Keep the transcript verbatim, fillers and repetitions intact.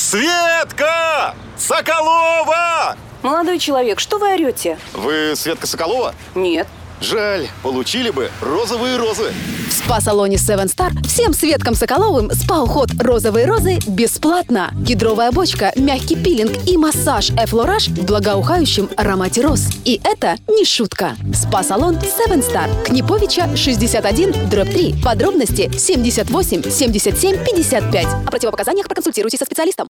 Светка! Соколова! Молодой человек, что вы орете? Вы Светка Соколова? Нет. Жаль, получили бы розовые розы. В спа-салоне Seven Star всем Светкам Соколовым спа-уход «Розовые розы» бесплатно. Кедровая бочка, мягкий пилинг и массаж «Эфлораж» в благоухающем аромате роз. И это не шутка. Спа-салон Seven Star. Книповича, шестьдесят один, дробь три. Подробности семьдесят восемь семьдесят семь пятьдесят пять. О противопоказаниях проконсультируйтесь со специалистом.